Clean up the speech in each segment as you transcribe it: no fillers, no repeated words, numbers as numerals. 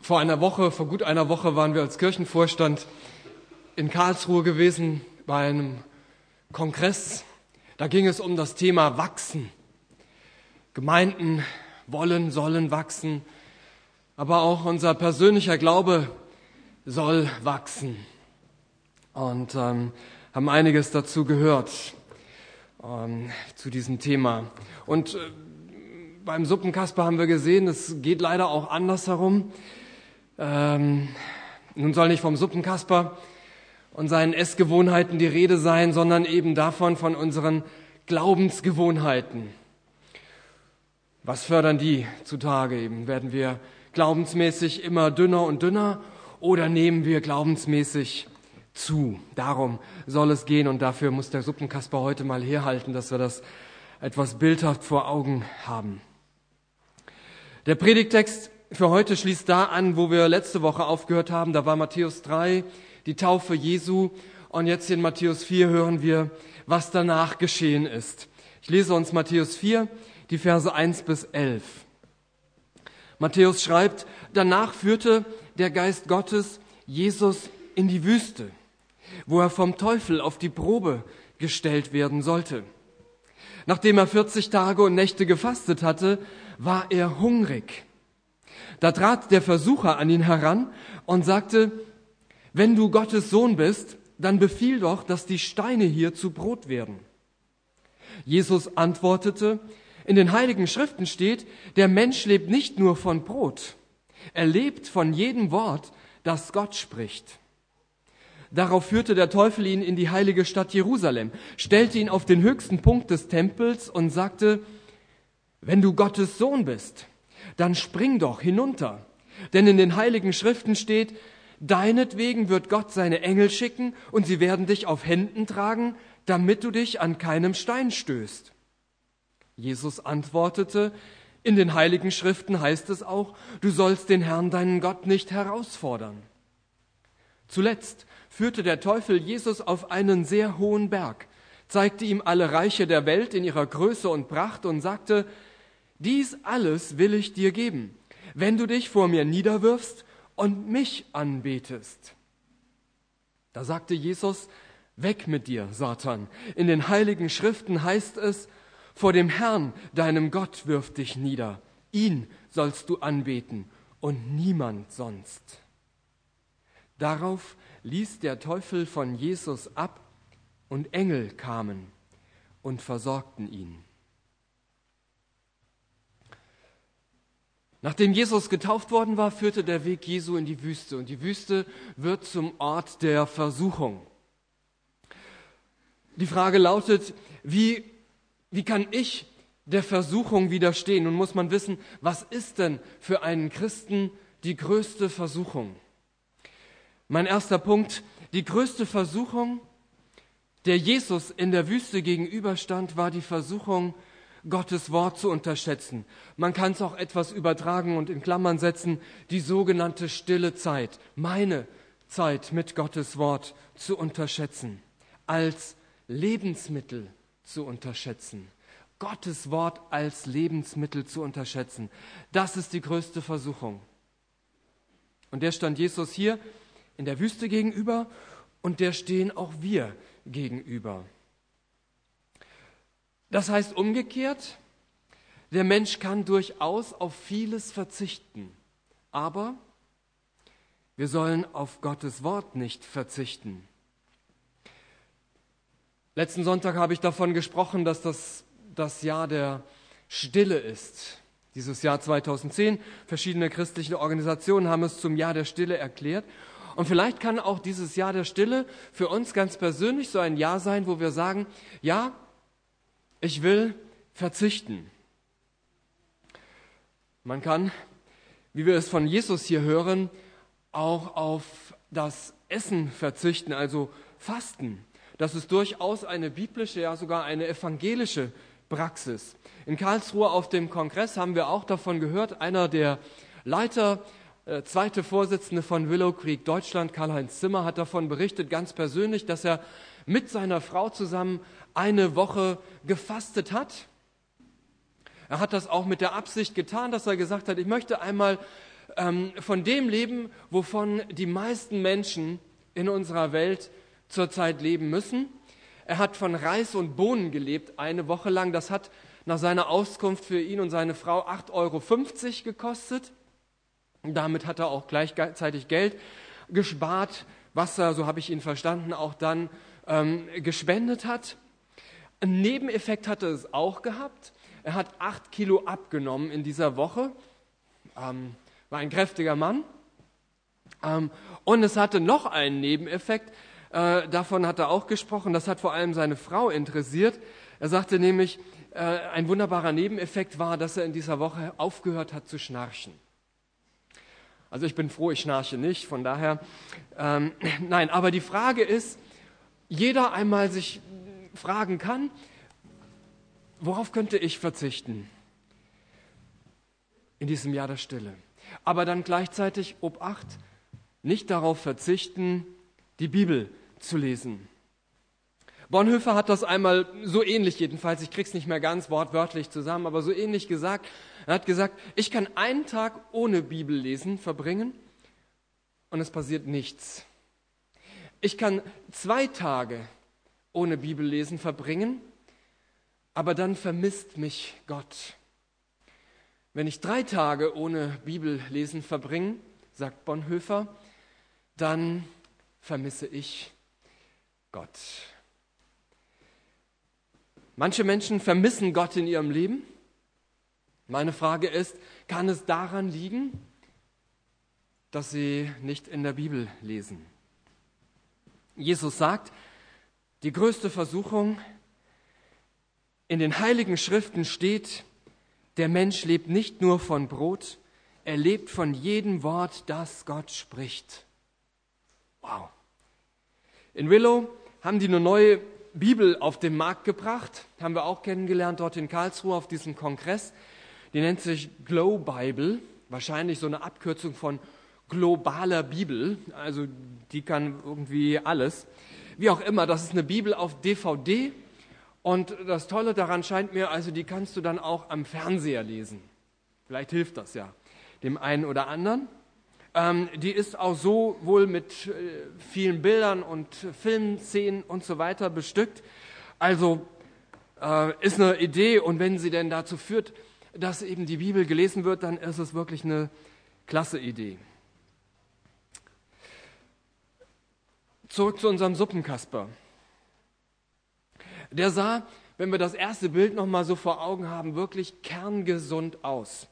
Vor gut einer Woche waren wir als Kirchenvorstand in Karlsruhe gewesen bei einem Kongress. Da ging es um das Thema Wachsen. Gemeinden sollen wachsen, aber auch unser persönlicher Glaube soll wachsen. Und haben einiges dazu gehört, zu diesem Thema. Und beim Suppenkasper haben wir gesehen, es geht leider auch andersherum. Nun soll nicht vom Suppenkasper und seinen Essgewohnheiten die Rede sein, sondern eben davon, von unseren Glaubensgewohnheiten. Was fördern die zutage eben? Werden wir glaubensmäßig immer dünner und dünner oder nehmen wir glaubensmäßig zu? Darum soll es gehen und dafür muss der Suppenkasper heute mal herhalten, dass wir das etwas bildhaft vor Augen haben. Der Predigtext für heute schließt da an, wo wir letzte Woche aufgehört haben. Da war Matthäus 3, die Taufe Jesu. Und jetzt in Matthäus 4 hören wir, was danach geschehen ist. Ich lese uns Matthäus 4, die Verse 1 bis 11. Matthäus schreibt, danach führte der Geist Gottes Jesus in die Wüste, wo er vom Teufel auf die Probe gestellt werden sollte. Nachdem er 40 Tage und Nächte gefastet hatte, war er hungrig. Da trat der Versucher an ihn heran und sagte, wenn du Gottes Sohn bist, dann befiehl doch, dass die Steine hier zu Brot werden. Jesus antwortete, in den Heiligen Schriften steht, der Mensch lebt nicht nur von Brot, er lebt von jedem Wort, das Gott spricht. Darauf führte der Teufel ihn in die heilige Stadt Jerusalem, stellte ihn auf den höchsten Punkt des Tempels und sagte, wenn du Gottes Sohn bist, dann spring doch hinunter. Denn in den Heiligen Schriften steht, deinetwegen wird Gott seine Engel schicken und sie werden dich auf Händen tragen, damit du dich an keinem Stein stößt. Jesus antwortete, in den Heiligen Schriften heißt es auch, du sollst den Herrn, deinen Gott, nicht herausfordern. Zuletzt führte der Teufel Jesus auf einen sehr hohen Berg, zeigte ihm alle Reiche der Welt in ihrer Größe und Pracht und sagte, dies alles will ich dir geben, wenn du dich vor mir niederwirfst und mich anbetest. Da sagte Jesus, weg mit dir, Satan. In den Heiligen Schriften heißt es, vor dem Herrn, deinem Gott, wirf dich nieder. Ihn sollst du anbeten und niemand sonst. Darauf ließ der Teufel von Jesus ab und Engel kamen und versorgten ihn. Nachdem Jesus getauft worden war, führte der Weg Jesu in die Wüste. Und die Wüste wird zum Ort der Versuchung. Die Frage lautet, wie kann ich der Versuchung widerstehen? Nun muss man wissen, was ist denn für einen Christen die größte Versuchung? Mein erster Punkt, die größte Versuchung, der Jesus in der Wüste gegenüberstand, war die Versuchung, Gottes Wort zu unterschätzen. Man kann es auch etwas übertragen und in Klammern setzen, die sogenannte stille Zeit, meine Zeit mit Gottes Wort zu unterschätzen, als Lebensmittel zu unterschätzen. Gottes Wort als Lebensmittel zu unterschätzen, das ist die größte Versuchung. Und der stand Jesus hier in der Wüste gegenüber und der stehen auch wir gegenüber. Das heißt umgekehrt, der Mensch kann durchaus auf vieles verzichten, aber wir sollen auf Gottes Wort nicht verzichten. Letzten Sonntag habe ich davon gesprochen, dass das Jahr der Stille ist. Dieses Jahr 2010, verschiedene christliche Organisationen haben es zum Jahr der Stille erklärt. Und vielleicht kann auch dieses Jahr der Stille für uns ganz persönlich so ein Jahr sein, wo wir sagen, ja, ich will verzichten. Man kann, wie wir es von Jesus hier hören, auch auf das Essen verzichten, also fasten. Das ist durchaus eine biblische, ja sogar eine evangelische Praxis. In Karlsruhe auf dem Kongress haben wir auch davon gehört, einer der Leiter, zweite Vorsitzende von Willow Creek Deutschland, Karl-Heinz Zimmer, hat davon berichtet, ganz persönlich, dass er mit seiner Frau zusammen eine Woche gefastet hat. Er hat das auch mit der Absicht getan, dass er gesagt hat, ich möchte einmal von dem leben, wovon die meisten Menschen in unserer Welt zurzeit leben müssen. Er hat von Reis und Bohnen gelebt, eine Woche lang. Das hat nach seiner Auskunft für ihn und seine Frau 8,50 € gekostet. Damit hat er auch gleichzeitig Geld gespart, was er, so habe ich ihn verstanden, auch dann gespendet hat. Einen Nebeneffekt hatte es auch gehabt. Er hat 8 Kilo abgenommen in dieser Woche. War ein kräftiger Mann. Und es hatte noch einen Nebeneffekt. Davon hat er auch gesprochen. Das hat vor allem seine Frau interessiert. Er sagte nämlich, ein wunderbarer Nebeneffekt war, dass er in dieser Woche aufgehört hat zu schnarchen. Also ich bin froh, ich schnarche nicht, von daher. Nein, aber die Frage ist, jeder einmal sich fragen kann, worauf könnte ich verzichten in diesem Jahr der Stille? Aber dann gleichzeitig, Obacht, nicht darauf verzichten, die Bibel zu lesen. Bonhoeffer hat das einmal so ähnlich jedenfalls, ich krieg's nicht mehr ganz wortwörtlich zusammen, aber so ähnlich gesagt. Er hat gesagt, ich kann einen Tag ohne Bibellesen verbringen und es passiert nichts. Ich kann 2 Tage ohne Bibellesen verbringen, aber dann vermisst mich Gott. Wenn ich 3 Tage ohne Bibellesen verbringe, sagt Bonhoeffer, dann vermisse ich Gott. Manche Menschen vermissen Gott in ihrem Leben. Meine Frage ist, kann es daran liegen, dass sie nicht in der Bibel lesen? Jesus sagt, die größte Versuchung in den Heiligen Schriften steht, der Mensch lebt nicht nur von Brot, er lebt von jedem Wort, das Gott spricht. Wow. In Willow haben die eine neue Bibel auf den Markt gebracht, haben wir auch kennengelernt dort in Karlsruhe auf diesem Kongress. Die nennt sich Glow Bible, wahrscheinlich so eine Abkürzung von globaler Bibel, also die kann irgendwie alles. Wie auch immer, das ist eine Bibel auf DVD und das Tolle daran scheint mir, also die kannst du dann auch am Fernseher lesen. Vielleicht hilft das ja dem einen oder anderen. Die ist auch so wohl mit vielen Bildern und Filmszenen und so weiter bestückt. Also ist eine Idee und wenn sie denn dazu führt, dass eben die Bibel gelesen wird, dann ist es wirklich eine klasse Idee. Zurück zu unserem Suppenkasper. Der sah, wenn wir das erste Bild nochmal so vor Augen haben, wirklich kerngesund aus.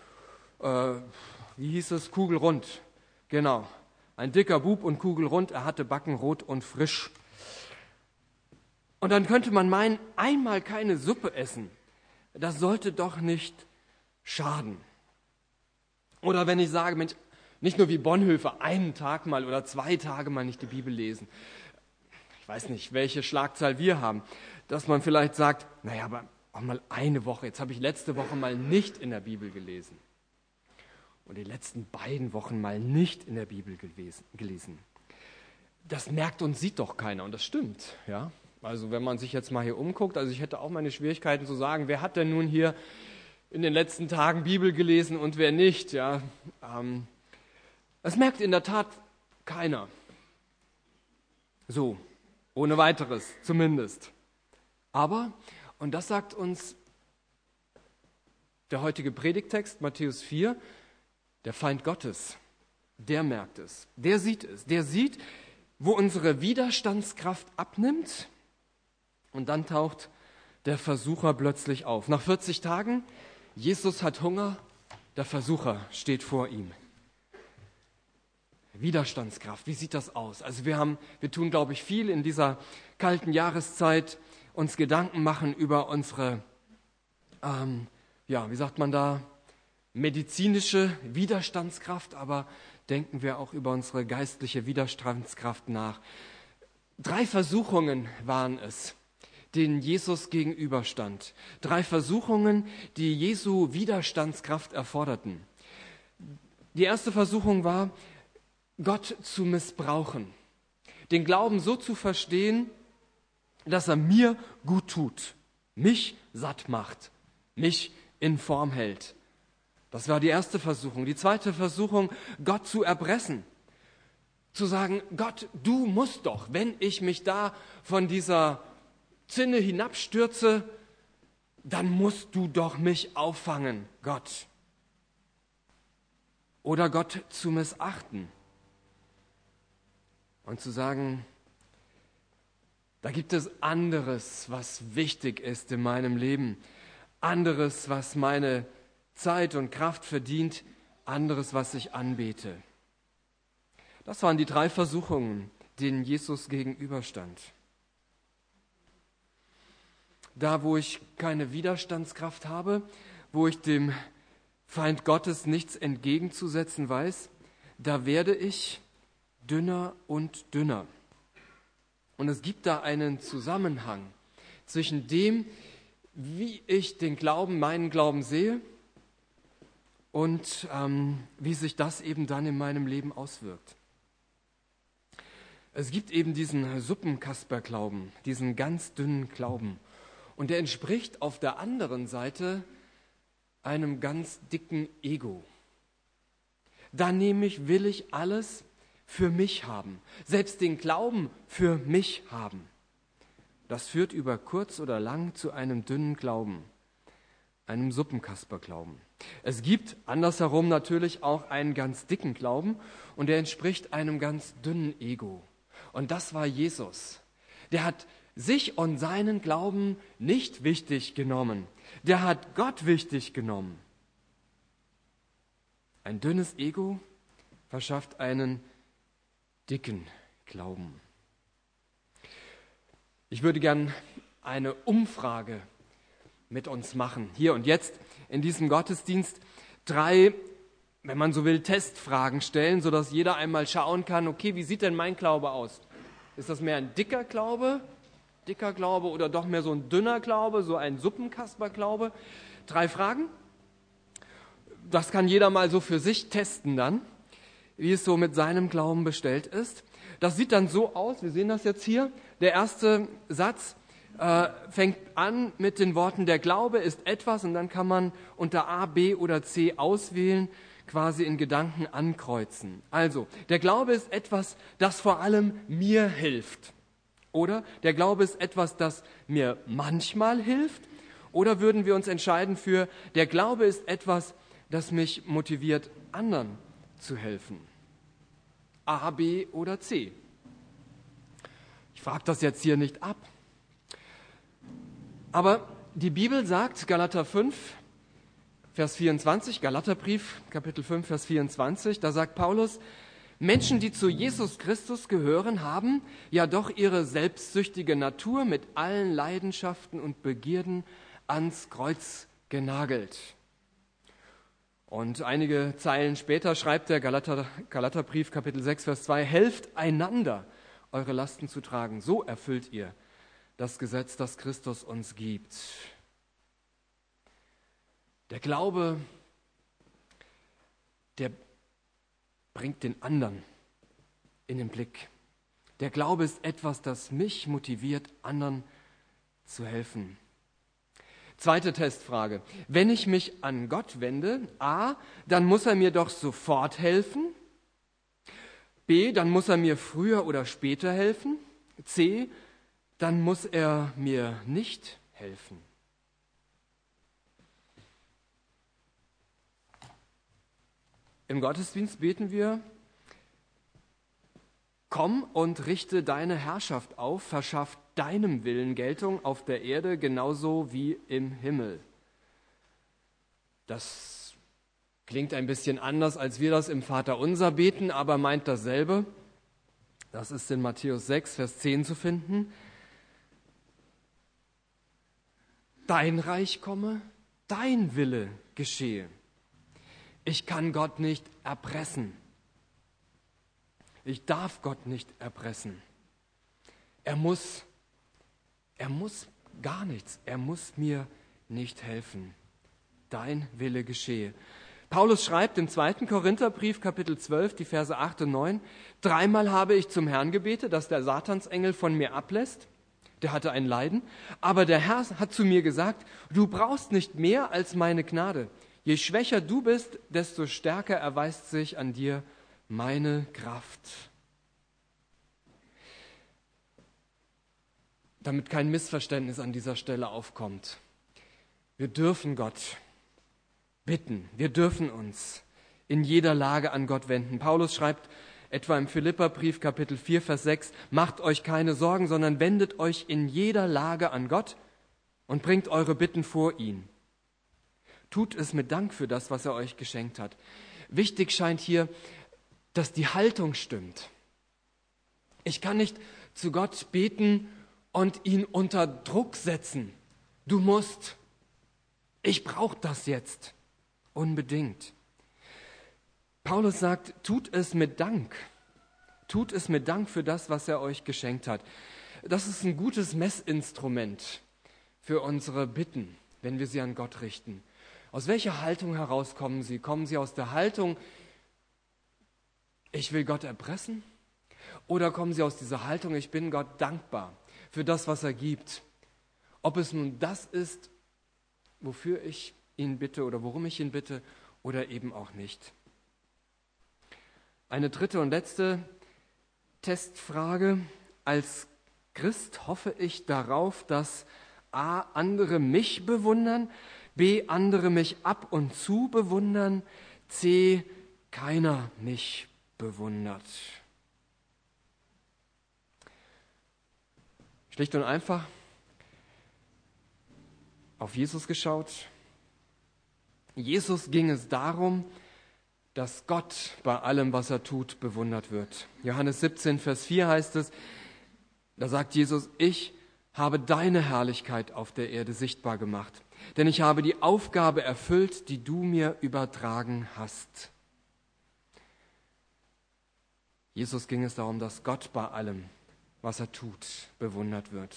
Wie hieß es? Kugelrund. Genau. Ein dicker Bub und kugelrund, er hatte Backen rot und frisch. Und dann könnte man meinen, einmal keine Suppe essen, das sollte doch nicht schaden. Oder wenn ich sage, Mensch, nicht nur wie Bonhoeffer, einen Tag mal oder 2 Tage mal nicht die Bibel lesen. Ich weiß nicht, welche Schlagzahl wir haben, dass man vielleicht sagt, naja, aber auch mal eine Woche, jetzt habe ich letzte Woche mal nicht in der Bibel gelesen. Und die letzten 2 Wochen mal nicht in der Bibel gelesen. Das merkt und sieht doch keiner und das stimmt, ja. Also wenn man sich jetzt mal hier umguckt, also ich hätte auch meine Schwierigkeiten zu sagen, wer hat denn nun hier in den letzten Tagen Bibel gelesen und wer nicht, ja. Das merkt in der Tat keiner. So, ohne weiteres zumindest. Aber, und das sagt uns der heutige Predigttext, Matthäus 4, der Feind Gottes, der merkt es, der sieht, wo unsere Widerstandskraft abnimmt und dann taucht der Versucher plötzlich auf. Nach 40 Tagen, Jesus hat Hunger, der Versucher steht vor ihm. Widerstandskraft, wie sieht das aus? Also wir tun, glaube ich, viel in dieser kalten Jahreszeit, uns Gedanken machen über unsere, wie sagt man da, medizinische Widerstandskraft, aber denken wir auch über unsere geistliche Widerstandskraft nach. 3 Versuchungen waren es, denen Jesus gegenüberstand. 3 Versuchungen, die Jesu Widerstandskraft erforderten. Die erste Versuchung war, Gott zu missbrauchen. Den Glauben so zu verstehen, dass er mir gut tut, mich satt macht, mich in Form hält. Das war die erste Versuchung. Die zweite Versuchung, Gott zu erpressen. Zu sagen, Gott, du musst doch, wenn ich mich da von dieser Zinne hinabstürze, dann musst du doch mich auffangen, Gott. Oder Gott zu missachten und zu sagen, da gibt es anderes, was wichtig ist in meinem Leben, anderes, was meine Zeit und Kraft verdient, anderes, was ich anbete. Das waren die 3 Versuchungen, denen Jesus gegenüberstand. Da, wo ich keine Widerstandskraft habe, wo ich dem Feind Gottes nichts entgegenzusetzen weiß, da werde ich dünner und dünner. Und es gibt da einen Zusammenhang zwischen dem, wie ich den Glauben, meinen Glauben sehe und wie sich das eben dann in meinem Leben auswirkt. Es gibt eben diesen Suppenkasper-Glauben, diesen ganz dünnen Glauben. Und der entspricht auf der anderen Seite einem ganz dicken Ego. Da nämlich will ich alles für mich haben, selbst den Glauben für mich haben. Das führt über kurz oder lang zu einem dünnen Glauben, einem Suppenkasper-Glauben. Es gibt andersherum natürlich auch einen ganz dicken Glauben und der entspricht einem ganz dünnen Ego. Und das war Jesus. Der hat sich und seinen Glauben nicht wichtig genommen. Der hat Gott wichtig genommen. Ein dünnes Ego verschafft einen dicken Glauben. Ich würde gern eine Umfrage mit uns machen, hier und jetzt in diesem Gottesdienst. 3, wenn man so will, Testfragen stellen, sodass jeder einmal schauen kann, okay, wie sieht denn mein Glaube aus? Ist das mehr ein dicker Glaube oder doch mehr so ein dünner Glaube, so ein Suppenkasper-Glaube? 3 Fragen. Das kann jeder mal so für sich testen dann, wie es so mit seinem Glauben bestellt ist. Das sieht dann so aus, wir sehen das jetzt hier. Der erste Satz fängt an mit den Worten, der Glaube ist etwas, und dann kann man unter A, B oder C auswählen, quasi in Gedanken ankreuzen. Also, der Glaube ist etwas, das vor allem mir hilft. Oder der Glaube ist etwas, das mir manchmal hilft. Oder würden wir uns entscheiden für, der Glaube ist etwas, das mich motiviert, anderen zu helfen. A, B oder C. Ich frage das jetzt hier nicht ab. Aber die Bibel sagt, Galater 5, Vers 24, Galaterbrief, Kapitel 5, Vers 24, da sagt Paulus, Menschen, die zu Jesus Christus gehören, haben ja doch ihre selbstsüchtige Natur mit allen Leidenschaften und Begierden ans Kreuz genagelt. Und einige Zeilen später schreibt der Galaterbrief, Kapitel 6, Vers 2, helft einander, eure Lasten zu tragen. So erfüllt ihr das Gesetz, das Christus uns gibt. Der Glaube, der bringt den anderen in den Blick. Der Glaube ist etwas, das mich motiviert, anderen zu helfen. Zweite Testfrage. Wenn ich mich an Gott wende, A, dann muss er mir doch sofort helfen. B, dann muss er mir früher oder später helfen. C, dann muss er mir nicht helfen. Im Gottesdienst beten wir, komm und richte deine Herrschaft auf, verschaff deinem Willen Geltung auf der Erde genauso wie im Himmel. Das klingt ein bisschen anders, als wir das im Vaterunser beten, aber meint dasselbe. Das ist in Matthäus 6, Vers 10 zu finden. Dein Reich komme, dein Wille geschehe. Ich kann Gott nicht erpressen. Ich darf Gott nicht erpressen. Er muss gar nichts. Er muss mir nicht helfen. Dein Wille geschehe. Paulus schreibt im 2. Korintherbrief, Kapitel 12, die Verse 8 und 9, 3-mal habe ich zum Herrn gebetet, dass der Satansengel von mir ablässt. Der hatte ein Leiden. Aber der Herr hat zu mir gesagt, du brauchst nicht mehr als meine Gnade. Je schwächer du bist, desto stärker erweist sich an dir meine Kraft. Damit kein Missverständnis an dieser Stelle aufkommt. Wir dürfen Gott bitten. Wir dürfen uns in jeder Lage an Gott wenden. Paulus schreibt etwa im Philipperbrief Kapitel 4, Vers 6, macht euch keine Sorgen, sondern wendet euch in jeder Lage an Gott und bringt eure Bitten vor ihn. Tut es mit Dank für das, was er euch geschenkt hat. Wichtig scheint hier, dass die Haltung stimmt. Ich kann nicht zu Gott beten und ihn unter Druck setzen. Du musst. Ich brauche das jetzt. Unbedingt. Paulus sagt, tut es mit Dank. Tut es mit Dank für das, was er euch geschenkt hat. Das ist ein gutes Messinstrument für unsere Bitten, wenn wir sie an Gott richten. Aus welcher Haltung heraus kommen sie? Kommen sie aus der Haltung, ich will Gott erpressen? Oder kommen sie aus dieser Haltung, ich bin Gott dankbar für das, was er gibt? Ob es nun das ist, wofür ich ihn bitte oder worum ich ihn bitte, oder eben auch nicht. Eine dritte und letzte Testfrage. Als Christ hoffe ich darauf, dass A, andere mich bewundern, B, andere mich ab und zu bewundern, C, keiner mich bewundert. Schlicht und einfach auf Jesus geschaut. Jesus ging es darum, dass Gott bei allem, was er tut, bewundert wird. Johannes 17, Vers 4 heißt es, da sagt Jesus, ich habe deine Herrlichkeit auf der Erde sichtbar gemacht, denn ich habe die Aufgabe erfüllt, die du mir übertragen hast. Jesus ging es darum, dass Gott bei allem, was er tut, bewundert wird.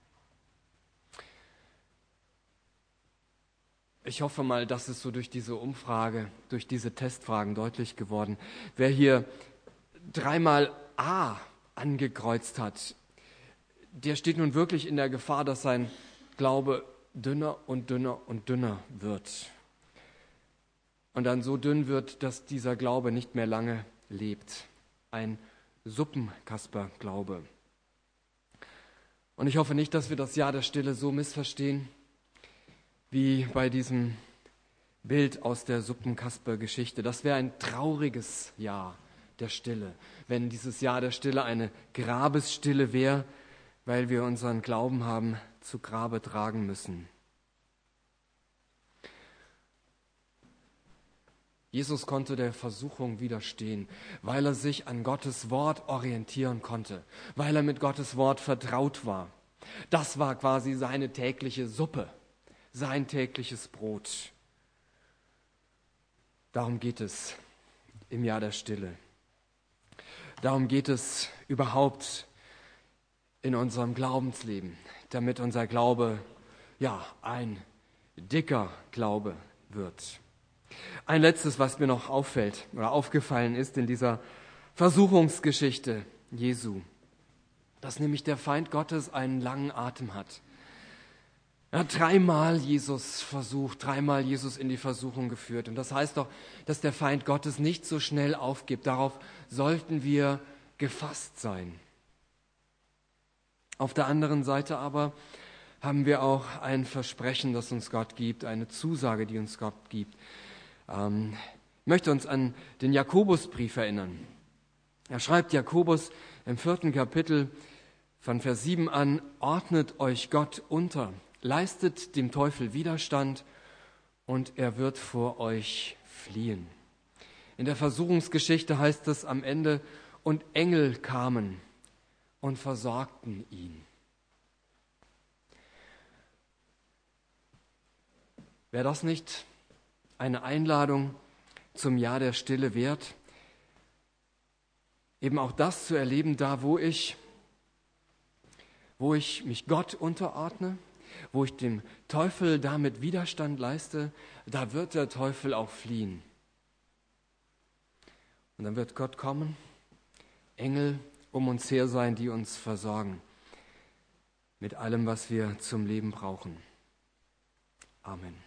Ich hoffe mal, das ist so durch diese Umfrage, durch diese Testfragen deutlich geworden. Wer hier dreimal A angekreuzt hat, der steht nun wirklich in der Gefahr, dass sein Glaube dünner und dünner und dünner wird. Und dann so dünn wird, dass dieser Glaube nicht mehr lange lebt. Ein Suppenkasper-Glaube. Und ich hoffe nicht, dass wir das Jahr der Stille so missverstehen, wie bei diesem Bild aus der Suppenkasper-Geschichte. Das wäre ein trauriges Jahr der Stille, wenn dieses Jahr der Stille eine Grabesstille wäre, weil wir unseren Glauben haben zu Grabe tragen müssen. Jesus konnte der Versuchung widerstehen, weil er sich an Gottes Wort orientieren konnte, weil er mit Gottes Wort vertraut war. Das war quasi seine tägliche Suppe, sein tägliches Brot. Darum geht es im Jahr der Stille. Darum geht es überhaupt in unserem Glaubensleben, damit unser Glaube, ein dicker Glaube wird. Ein letztes, was mir noch auffällt oder aufgefallen ist in dieser Versuchungsgeschichte Jesu, dass nämlich der Feind Gottes einen langen Atem hat. Er hat dreimal Jesus versucht, dreimal Jesus in die Versuchung geführt. Und das heißt doch, dass der Feind Gottes nicht so schnell aufgibt. Darauf sollten wir gefasst sein. Auf der anderen Seite aber haben wir auch ein Versprechen, das uns Gott gibt, eine Zusage, die uns Gott gibt. Ich möchte uns an den Jakobusbrief erinnern. Er schreibt Jakobus im 4. Kapitel von Vers 7 an, ordnet euch Gott unter, leistet dem Teufel Widerstand und er wird vor euch fliehen. In der Versuchungsgeschichte heißt es am Ende, und Engel kamen und versorgten ihn. Wäre das nicht eine Einladung zum Jahr der Stille wert? Eben auch das zu erleben, da wo ich mich Gott unterordne, wo ich dem Teufel damit Widerstand leiste, da wird der Teufel auch fliehen. Und dann wird Gott kommen, Engel um uns her sein, die uns versorgen mit allem, was wir zum Leben brauchen. Amen.